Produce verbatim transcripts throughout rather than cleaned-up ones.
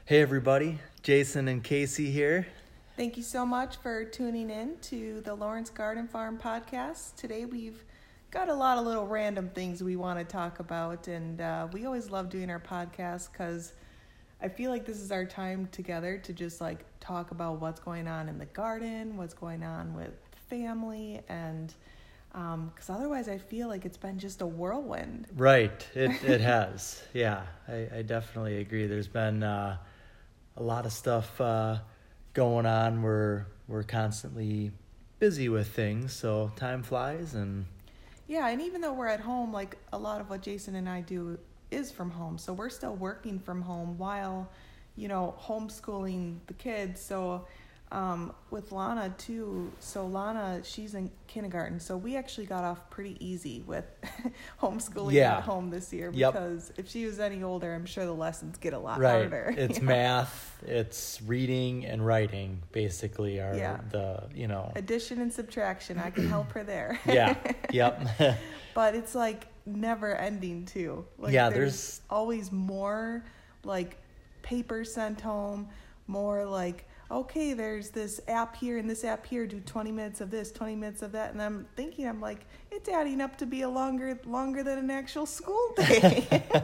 Hey everybody, Jason and Casey here. Thank you so much for tuning in to the Lawrence Garden Farm podcast. Today we've got a lot of little random things we want to talk about, and uh, we always love doing our podcast because I feel like this is our time together to just like talk about what's going on in the garden, what's going on with family, and because um, otherwise I feel like it's been just a whirlwind. Right, it it has. Yeah, I, I definitely agree. There's been uh, a lot of stuff uh, going on. We're we're constantly busy with things, so time flies. And yeah, and even though we're at home, like a lot of what Jason and I do is from home, so we're still working from home while, you know, homeschooling the kids. So um, with Lana too, so Lana, she's in kindergarten, so we actually got off pretty easy with homeschooling yeah. at home this year, yep. because if she was any older, I'm sure the lessons get a lot right. harder. It's you know? math, it's reading and writing basically are yeah. the, you know. Addition and subtraction, I can help her there. yeah, yep. But it's like never ending too. Like yeah, there's, there's always more like paper sent home, more like, okay, there's this app here and this app here, do twenty minutes of this, twenty minutes of that. And I'm thinking, I'm like, it's adding up to be a longer, longer than an actual school day.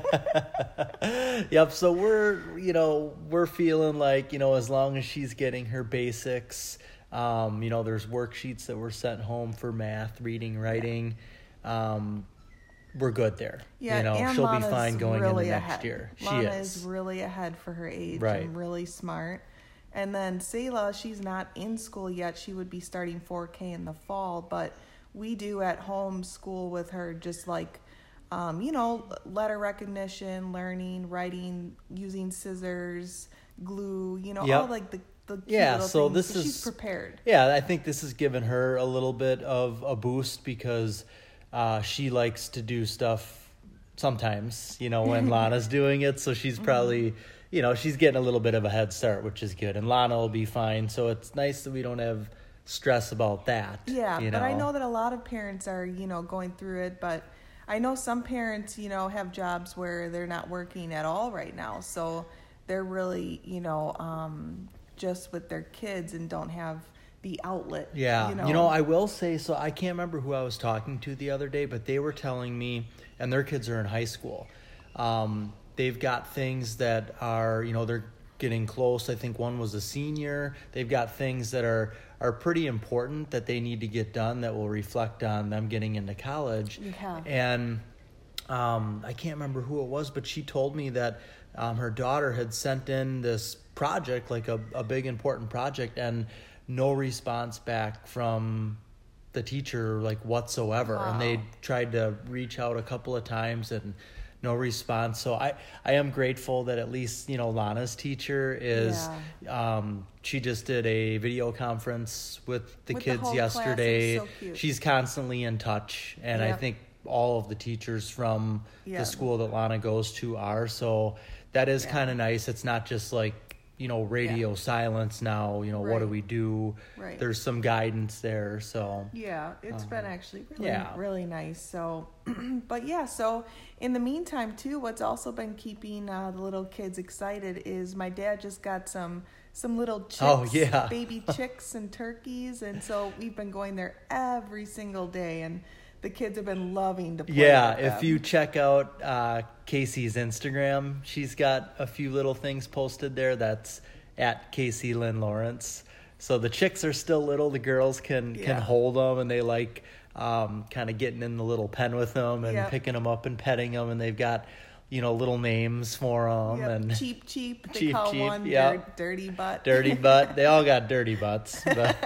Yep. So we're, you know, we're feeling like, you know, as long as she's getting her basics, um, you know, there's worksheets that were sent home for math, reading, writing, yeah. um, we're good there. Yeah, you know, and she'll Lana's be fine going really into ahead. next year. Lana she is. is really ahead for her age right. and really smart. And then Selah, she's not in school yet. She would be starting four K in the fall, but we do at home school with her, just like, um, you know, letter recognition, learning, writing, using scissors, glue, you know, yep. all like the, the cute yeah, little so things. this so is, she's prepared. Yeah, I think this has given her a little bit of a boost because uh, she likes to do stuff sometimes, you know, when Lana's doing it. So she's probably... Mm-hmm. You know, she's getting a little bit of a head start, which is good. And Lana will be fine. So it's nice that we don't have stress about that. Yeah, you but know? I know that a lot of parents are, you know, going through it. But I know some parents, you know, have jobs where they're not working at all right now. So they're really, you know, um, just with their kids and don't have the outlet. Yeah, you know? you know, I will say, so I can't remember who I was talking to the other day, but they were telling me, and their kids are in high school, um, they've got things that are, you know, they're getting close. I think one was a senior. They've got things that are, are pretty important that they need to get done that will reflect on them getting into college. Yeah. And um, I can't remember who it was, but she told me that um, her daughter had sent in this project, like a, a big important project, and no response back from the teacher, like whatsoever. Wow. And they tried to reach out a couple of times and no response. So I, I am grateful that at least, you know, Lana's teacher is, yeah. um, she just did a video conference with the with kids the yesterday. So cute. She's constantly in touch. And yeah. I think all of the teachers from yeah. the school that Lana goes to are. So that is yeah. kind of nice. It's not just like, you know, radio yeah. silence now, you know, right. what do we do? Right. There's some guidance there. So yeah, it's um, been actually really, yeah. really nice. So, but yeah, so in the meantime too, what's also been keeping uh, the little kids excited is my dad just got some, some little chicks, oh, yeah. baby chicks and turkeys. And so we've been going there every single day, and the kids have been loving to play yeah, with them. If you check out uh, Casey's Instagram, she's got a few little things posted there. That's at Casey Lynn Lawrence. So the chicks are still little. The girls can, yeah. can hold them, and they like um, kind of getting in the little pen with them and yep. picking them up and petting them. And they've got, you know, little names for them. Yep. And cheap, cheap. They cheap, call cheap. one Yep. dir- dirty butt. Dirty butt. They all got dirty butts. But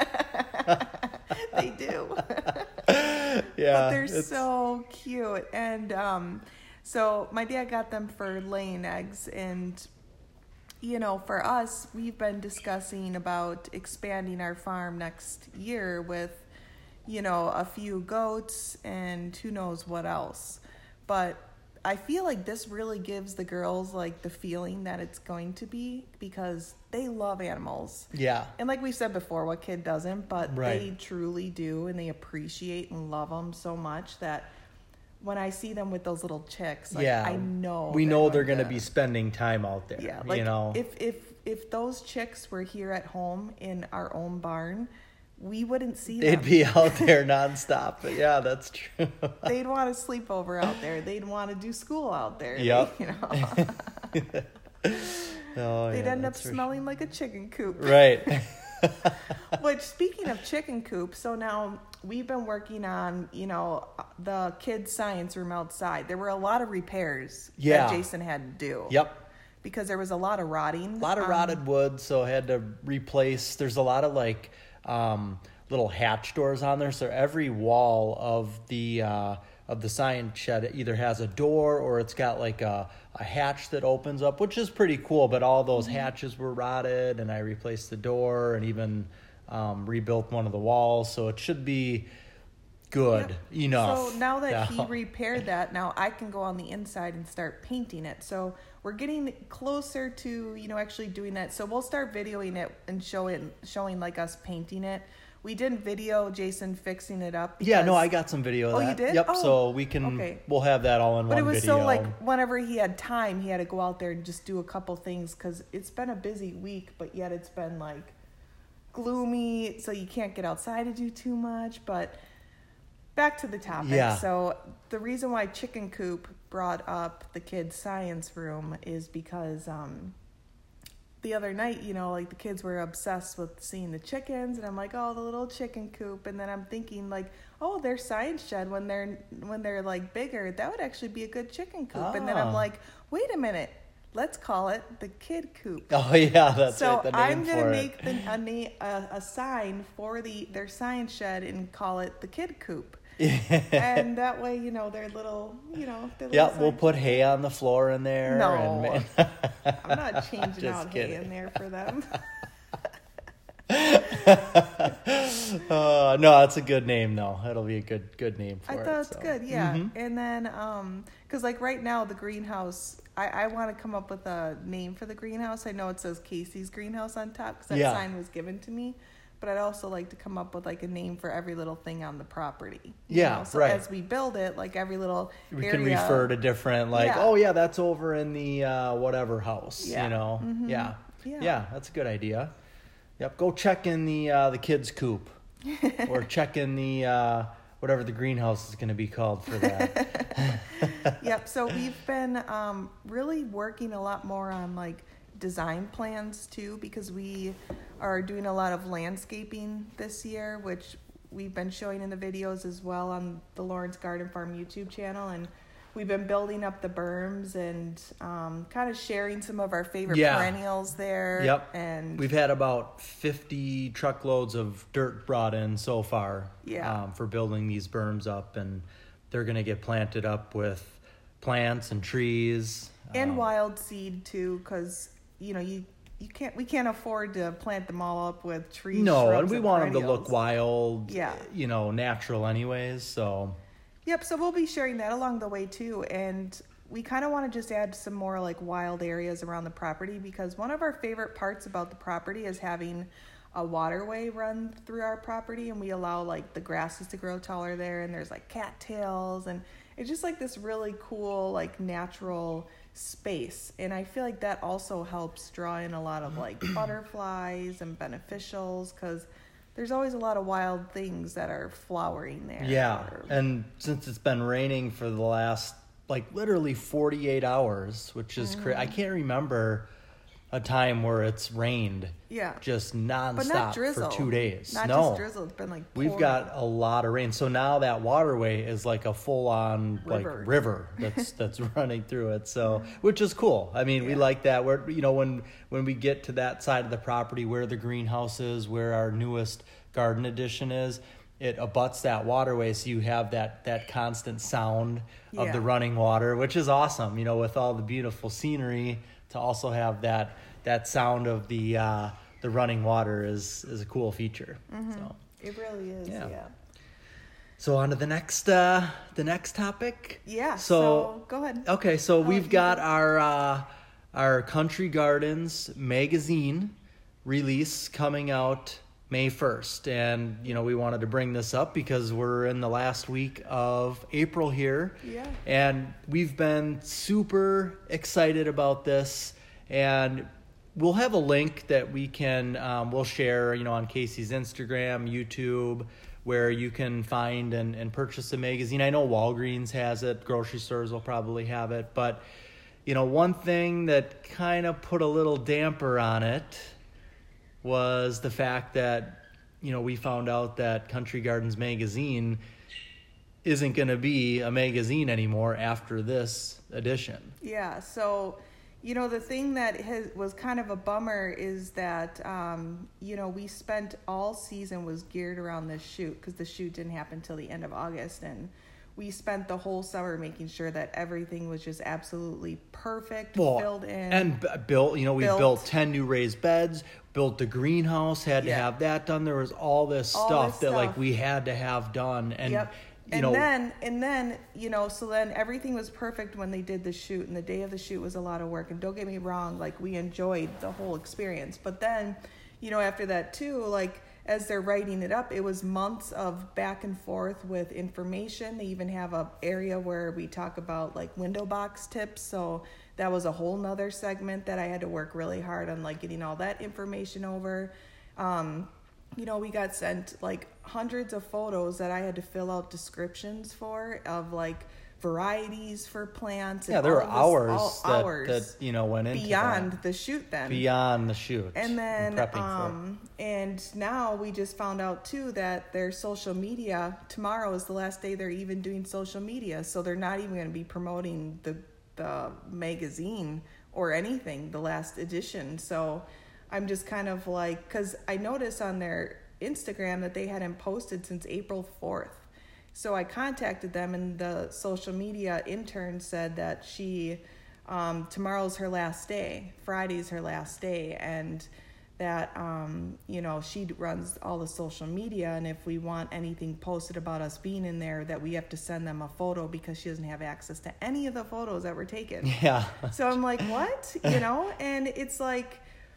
they do. Yeah, but they're it's... so cute. And um, so my dad got them for laying eggs. And, you know, for us, we've been discussing about expanding our farm next year with, you know, a few goats and who knows what else. But I feel like this really gives the girls like the feeling that it's going to be, because they love animals. Yeah. And like we said before, what kid doesn't? But right. they truly do, and they appreciate and love them so much that when I see them with those little chicks, like, yeah, I know we know they're going to to be spending time out there. Yeah, like you know, if if if those chicks were here at home in our own barn, we wouldn't see they'd them. be out there nonstop. But yeah, that's true. They'd want to sleep over out there. They'd want to do school out there. Yep. They, you know. Oh, They'd yeah, end up that's for smelling like a chicken coop. sure. Right. Which, speaking of chicken coop, so now we've been working on, you know, the kids' science room outside. There were a lot of repairs Yeah. that Jason had to do. Yep. Because there was a lot of rotting. A lot of um, rotted wood, so I had to replace. There's a lot of like um, little hatch doors on there, so every wall of the uh, of the science shed either has a door or it's got like a, a hatch that opens up, which is pretty cool. But all those mm-hmm. hatches were rotted, and I replaced the door and even um, rebuilt one of the walls, so it should be good yep. enough. So now that yeah. he repaired that, now I can go on the inside and start painting it. So we're getting closer to, you know, actually doing that. So we'll start videoing it and show it, showing like us painting it. We didn't video Jason fixing it up. Yeah, no, I got some video of oh, that. you did? Yep, oh, so we can, okay. we'll have that all in but one video. But it was video. so like whenever he had time, he had to go out there and just do a couple things because it's been a busy week, but yet it's been like gloomy, so you can't get outside to do too much. But back to the topic. Yeah. So the reason why Chicken Coop brought up the kids' science room is because um, the other night, you know, like the kids were obsessed with seeing the chickens, and I'm like, oh, the little chicken coop, and then I'm thinking like, oh, their science shed when they're when they're like bigger, that would actually be a good chicken coop. Oh. And then I'm like, wait a minute, let's call it the kid coop. Oh yeah, that's so right. The name I'm gonna for make it. the, a, na- a a sign for the their science shed and call it the kid coop. And that way, you know, their little, you know, their yeah, little we'll science put shed. hay on the floor in there. No, and I'm not changing Just out kidding. hay in there for them. uh, no, it's a good name though. It'll be a good good name for I it. thought it's so. good, yeah. Mm-hmm. And then, um, because like right now, the greenhouse, I, I want to come up with a name for the greenhouse. I know it says Casey's Greenhouse on top because that Yeah. sign was given to me. But I'd also like to come up with like a name for every little thing on the property. you Yeah, know? So right. as we build it, like every little We area, can refer to different, like, Yeah. oh yeah, that's over in the uh, whatever house. Yeah. You know, Mhm. yeah. Yeah. yeah, that's a good idea. Yep, go check in the uh, the kids' coop, or check in the uh, whatever the greenhouse is going to be called for that. Yep. So we've been um, really working a lot more on like design plans too, because we are doing a lot of landscaping this year, which we've been showing in the videos as well on the Lawrence Garden Farm YouTube channel. And we've been building up the berms and um, kind of sharing some of our favorite Yeah. perennials there. Yep. And We've had about fifty truckloads of dirt brought in so far Yeah. um, for building these berms up, and they're going to get planted up with plants and trees. and um, wild seed too, because you know you you can't we can't afford to plant them all up with trees. No, shrubs, and we want them to perennials. look wild, Yeah. you know, natural anyways, so... Yep, so we'll be sharing that along the way too, and we kind of want to just add some more like wild areas around the property, because one of our favorite parts about the property is having a waterway run through our property, and we allow like the grasses to grow taller there, and there's like cattails, and it's just like this really cool like natural space. And I feel like that also helps draw in a lot of like butterflies and beneficials, because there's always a lot of wild things that are flowering there. Yeah, or- and since it's been raining for the last, like, literally forty-eight hours, which is Mm-hmm. crazy. I can't remember a time where it's rained yeah. just But not nonstop drizzle. for two days. Not no, just drizzle. It's been like we've pouring. got a lot of rain. So now that waterway is like a full-on River. like river that's that's running through it. So, which is cool. I mean, we Yeah. like that. We're, you know, when when we get to that side of the property where the greenhouse is, where our newest garden addition is, it abuts that waterway, so you have that that constant sound of Yeah. the running water, which is awesome. You know, with all the beautiful scenery, to also have that that sound of the uh, the running water is is a cool feature. Mhm. So. It really is. Yeah. Yeah. So on to the next uh, the next topic. Yeah. So, So, go ahead. okay, so Oh, we've you got go. our uh, our Country Gardens magazine release coming out May first. And, you know, we wanted to bring this up because we're in the last week of April here. Yeah. And we've been super excited about this. And we'll have a link that we can, um, we'll share, you know, on Casey's Instagram, YouTube, where you can find and, and purchase a magazine. I know Walgreens has it. Grocery stores will probably have it. But, you know, one thing that kind of put a little damper on it was the fact that, you know, we found out that Country Gardens Magazine isn't going to be a magazine anymore after this edition. Yeah, so, you know, the thing that has, was kind of a bummer is that, um, you know, we spent all season was geared around this shoot because the shoot didn't happen until the end of August, and we spent the whole summer making sure that everything was just absolutely perfect, well, filled in. And b- built, you know, we built. built ten new raised beds, built the greenhouse, had yeah. to have that done. There was all this all stuff this that stuff. like we had to have done. And, yep. you and know, then, and then, you know, so then everything was perfect when they did the shoot, and the day of the shoot was a lot of work. And don't get me wrong, like we enjoyed the whole experience. But then, you know, after that too, like, as they're writing it up, it was months of back and forth with information. They even have a area where we talk about like window box tips. So that was a whole nother segment that I had to work really hard on, like getting all that information over. Um, you know, we got sent like hundreds of photos that I had to fill out descriptions for of like varieties for plants. And yeah, there were all hours, this, all that, hours that, you know, went into beyond that. the shoot then. Beyond the shoot. And then, and, um, and now we just found out too that their social media, tomorrow is the last day they're even doing social media. So they're not even going to be promoting the, the magazine or anything, the last edition. So I'm just kind of like, cause I noticed on their Instagram that they hadn't posted since April fourth. So I contacted them, and the social media intern said that she, um, tomorrow's her last day, Friday's her last day, and that, um, you know, she runs all the social media, and if we want anything posted about us being in there, that we have to send them a photo because she doesn't have access to any of the photos that were taken. Yeah. So I'm like, what? You know, and it's like,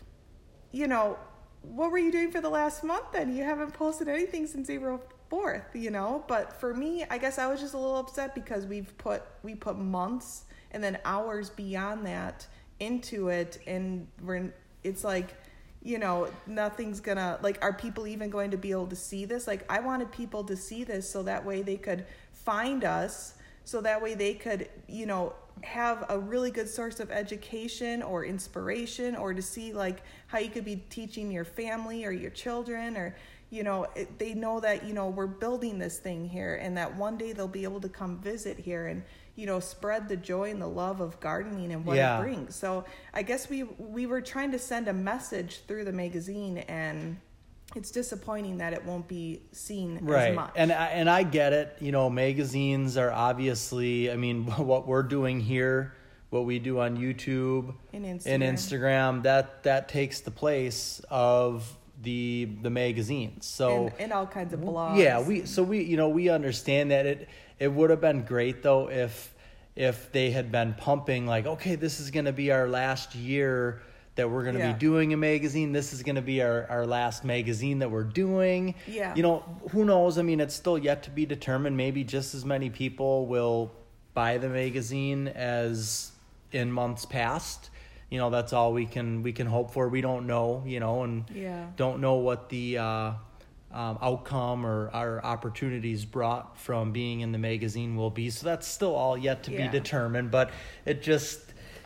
you know, what were you doing for the last month then? You haven't posted anything since April fourth, you know? But for me, I guess I was just a little upset because we've put, we put months and then hours beyond that into it. And we're, it's like, you know, nothing's gonna, like, are people even going to be able to see this? Like, I wanted people to see this so that way they could find us, so that way they could, you know, have a really good source of education or inspiration, or to see like how you could be teaching your family or your children, or, you know, it, they know that, you know, we're building this thing here, and that one day they'll be able to come visit here and, you know, spread the joy and the love of gardening and what yeah. it brings. So I guess we we were trying to send a message through the magazine, and it's disappointing that it won't be seen right. as much. And I, and I get it. You know, magazines are obviously, I mean, what we're doing here, what we do on YouTube and Instagram, and Instagram, that that takes the place of the the magazines. So and, and all kinds of blogs. Yeah, we so we you know we understand that it it would have been great though if if they had been pumping like, okay, this is going to be our last year that we're going to yeah. be doing a magazine. This is going to be our, our last magazine that we're doing. Yeah. You know, who knows? I mean, it's still yet to be determined. Maybe just as many people will buy the magazine as in months past. You know, that's all we can we can hope for. We don't know, you know, and yeah. don't know what the uh, um, outcome or our opportunities brought from being in the magazine will be. So that's still all yet to yeah. be determined. But it just...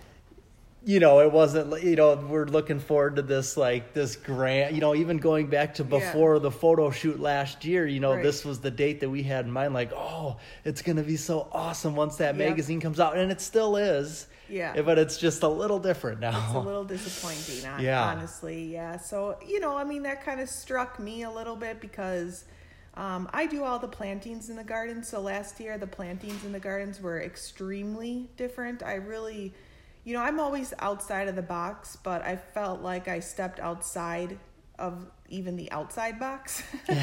You know, it wasn't, you know, we're looking forward to this, like, this grand, you know, even going back to before yeah. the photo shoot last year, you know, right. this was the date that we had in mind, like, oh, it's going to be so awesome once that yep. magazine comes out. And it still is. Yeah. But it's just a little different now. It's a little disappointing, yeah. honestly. Yeah. So, you know, I mean, that kind of struck me a little bit because um, I do all the plantings in the garden. So last year, the plantings in the gardens were extremely different. I really... You know, I'm always outside of the box, but I felt like I stepped outside of even the outside box.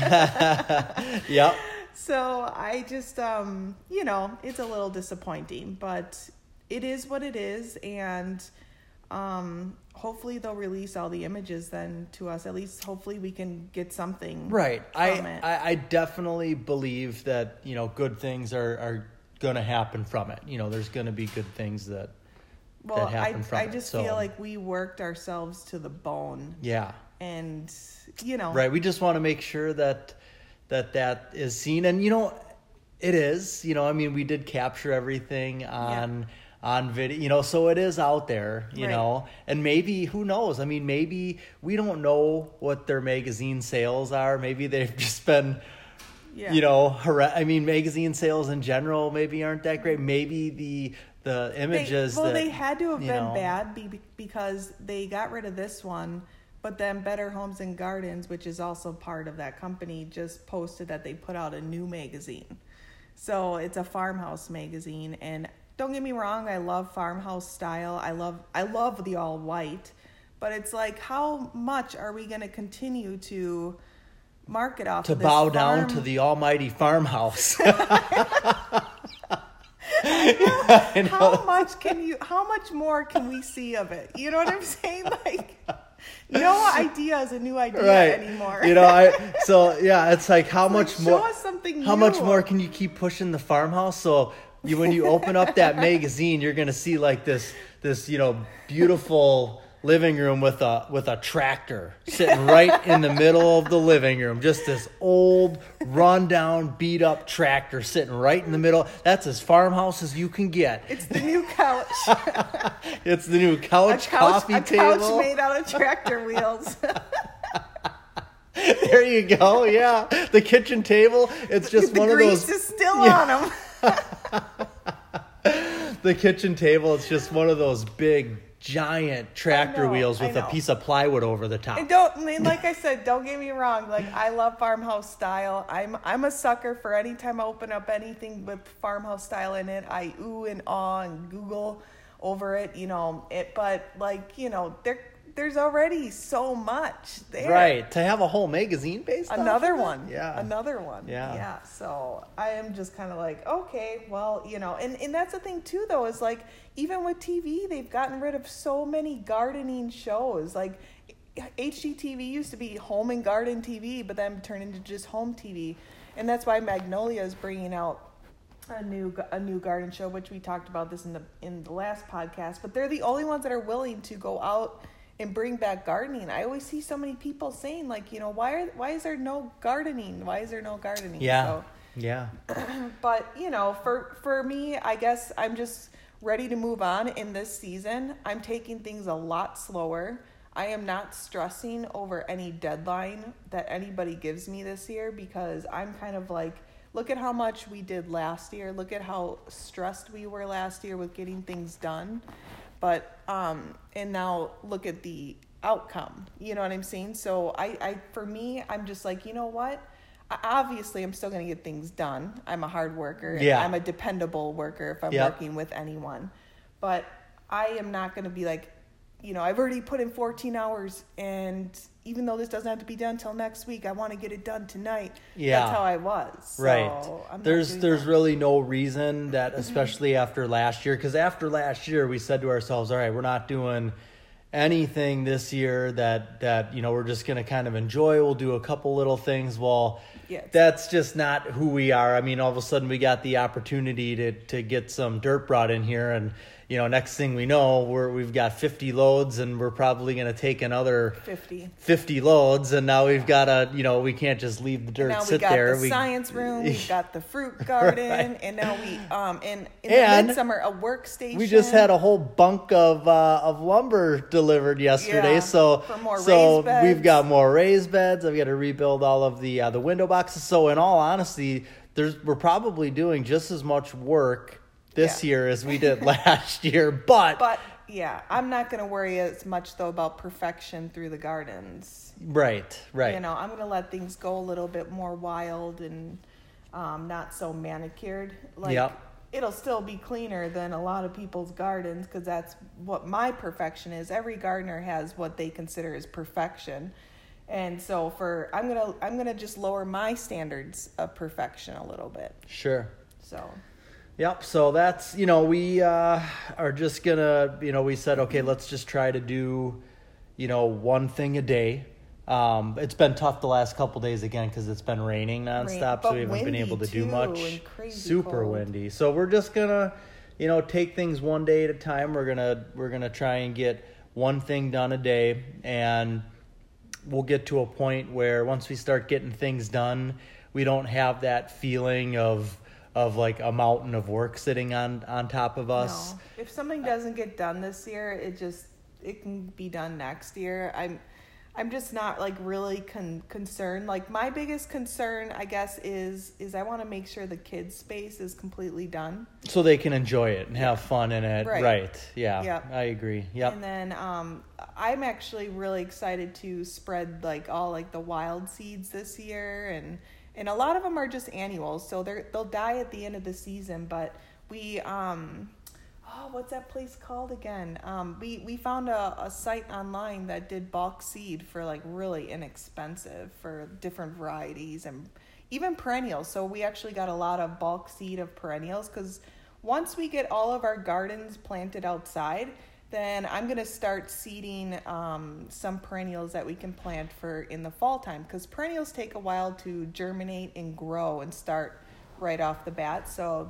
Yep. So I just, um, you know, it's a little disappointing, but it is what it is. And, um, hopefully they'll release all the images then to us. At least hopefully we can get something. Right. I, from it. I I definitely believe that, you know, good things are, are going to happen from it. You know, there's going to be good things that well, that happen I, from I it. just So, feel like we worked ourselves to the bone. Yeah. And, you know. Right. We just want to make sure that that that is seen. And, you know, it is. You know, I mean, we did capture everything on... Yeah. on video, you know, so it is out there, you right. know, and maybe, who knows? I mean, maybe we don't know what their magazine sales are. Maybe they've just been, yeah. you know, hor- I mean, magazine sales in general maybe aren't that great. Maybe the the images they, well, that, they had to have been know, bad be- because they got rid of this one, but then Better Homes and Gardens, which is also part of that company, just posted that they put out a new magazine. So it's a farmhouse magazine, and don't get me wrong, I love farmhouse style. I love I love the all white, but it's like, how much are we going to continue to market off to of this bow farm? down to the almighty farmhouse? How much can you? How much more can we see of it? You know what I'm saying? Like, no idea is a new idea right. anymore. You know, I so yeah, it's like how it's much like, more? Show us something how new. much more can you keep pushing the farmhouse? So you, when you open up that magazine, you're gonna see like this, this you know, beautiful living room with a with a tractor sitting right in the middle of the living room. Just this old, rundown, beat up tractor sitting right in the middle. That's as farmhouse as you can get. It's the new couch. It's the new couch, a couch coffee a table. couch made out of tractor wheels. There you go. Yeah, the kitchen table. It's just the one of grease those. is still yeah. on them. The kitchen table. It's just one of those big, giant tractor know, wheels with a piece of plywood over the top. And don't, I mean, like I said, don't get me wrong. Like, I love farmhouse style. I'm I'm a sucker for any time I open up anything with farmhouse style in it. I ooh and ah and Google over it. You know it, but like you know there. There's already so much there. Right. To have a whole magazine based on Another one. Yeah. Another one. Yeah. Yeah. So I am just kind of like, okay, well, you know, and, and that's the thing too, though, is like, even with T V, they've gotten rid of so many gardening shows. Like H G T V used to be home and garden T V, but then turned into just home T V. And that's why Magnolia is bringing out a new a new garden show, which we talked about this in the in the last podcast. But they're the only ones that are willing to go out and bring back gardening. I always see so many people saying, like, you know, why are why is there no gardening? Why is there no gardening? Yeah. So, yeah. but, you know, for for me, I guess I'm just ready to move on in this season. I'm taking things a lot slower. I am not stressing over any deadline that anybody gives me this year, because I'm kind of like, look at how much we did last year. Look at how stressed we were last year with getting things done. But, um, and now look at the outcome, you know what I'm saying? So I, I, for me, I'm just like, you know what? I, obviously I'm still going to get things done. I'm a hard worker. Yeah. I'm a dependable worker if I'm Yep. working with anyone, but I am not going to be like, you know, I've already put in fourteen hours, and even though this doesn't have to be done till next week, I want to get it done tonight. Yeah. That's how I was. So right. I'm not there's doing there's that. really no reason that, especially after last year, because after last year we said to ourselves, all right, we're not doing anything this year that that you know we're just going to kind of enjoy. We'll do a couple little things. Well, Yes. that's just not who we are. I mean, all of a sudden we got the opportunity to to get some dirt brought in here, and you know, next thing we know, we're we've got fifty loads, and we're probably going to take another fifty. fifty loads, and now we've got to, you know, we can't just leave the dirt Now we sit got there. the we, science room, we've got the fruit garden, Right. and now we um in, in And the midsummer a workstation. We just had a whole bunk of uh, of lumber delivered yesterday, Yeah, so for more so raised beds. we've got more raised beds. I've got to rebuild all of the uh, the window boxes. So in all honesty, there's we're probably doing just as much work this Yeah. year as we did last year, but, But yeah, I'm not going to worry as much though about perfection through the gardens. right, right, You know, I'm going to let things go a little bit more wild and um, not so manicured. Like, Yep. it'll still be cleaner than a lot of people's gardens, because that's what my perfection is. Every gardener has what they consider as perfection. And so for I'm going to I'm going to just lower my standards of perfection a little bit. sure. So Yep. So that's, you know, we uh, are just going to, you know, we said, okay, let's just try to do, you know, one thing a day. Um, it's been tough the last couple days again because it's been raining nonstop, Rain, so we haven't been able to do much. Super cold. windy. So we're just going to, you know, take things one day at a time. We're going to we're going to try and get one thing done a day, and we'll get to a point where once we start getting things done, we don't have that feeling of of like a mountain of work sitting on, on top of us. No. If something doesn't get done this year, it just it can be done next year. I'm I'm just not like really con- concerned. Like my biggest concern, I guess, is is I want to make sure the kids' space is completely done, so they can enjoy it and have fun in it. Right. Right. Yeah. Yep. I agree. Yep. And then um, I'm actually really excited to spread like all like the wild seeds this year, and and a lot of them are just annuals, so they're they'll die at the end of the season. But we um. Oh, what's that place called again? Um, we, we found a, a site online that did bulk seed for like really inexpensive for different varieties and even perennials. So we actually got a lot of bulk seed of perennials, because once we get all of our gardens planted outside, then I'm going to start seeding um, some perennials that we can plant for in the fall time, because perennials take a while to germinate and grow and start right off the bat. So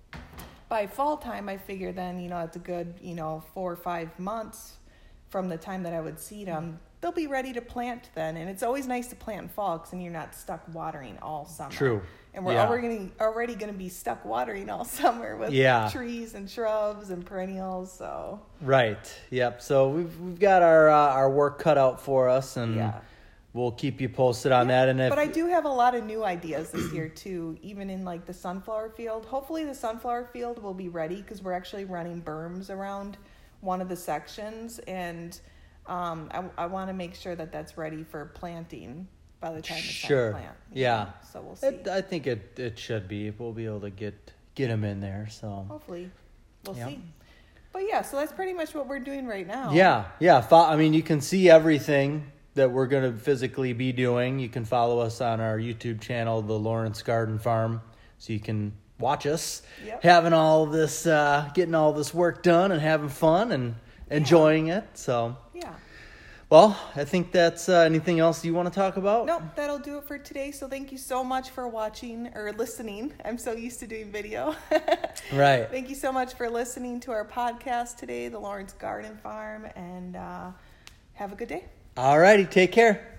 by fall time, I figure then, you know, it's a good, you know, four or five months from the time that I would seed them. They'll be ready to plant then. And it's always nice to plant in fall, because then you're not stuck watering all summer. True. And we're Yeah. already already going to be stuck watering all summer with Yeah. trees and shrubs and perennials. So Right. Yep. So we've we've got our uh, our work cut out for us, and yeah. we'll keep you posted on Yeah, that. And if but I do have a lot of new ideas this year too, even in like the sunflower field. Hopefully the sunflower field will be ready, because we're actually running berms around one of the sections, and um, I, I want to make sure that that's ready for planting by the time it's Sure. time to plant. Yeah. know? So we'll see. it, I think it it should be. We'll be able to get get them in there. So Hopefully, we'll Yep. see. But yeah, so that's pretty much what we're doing right now. yeah, yeah. Fo- I mean, you can see everything that we're going to physically be doing. You can follow us on our YouTube channel, The Lawrence Garden Farm, so you can watch us Yep. having all this, uh, getting all this work done and having fun and enjoying it. So, Yeah. well, I think that's uh, anything else you want to talk about? Nope, that'll do it for today. So thank you so much for watching or listening. I'm so used to doing video. Right. Thank you so much for listening to our podcast today, The Lawrence Garden Farm, and uh, have a good day. All righty. Take care.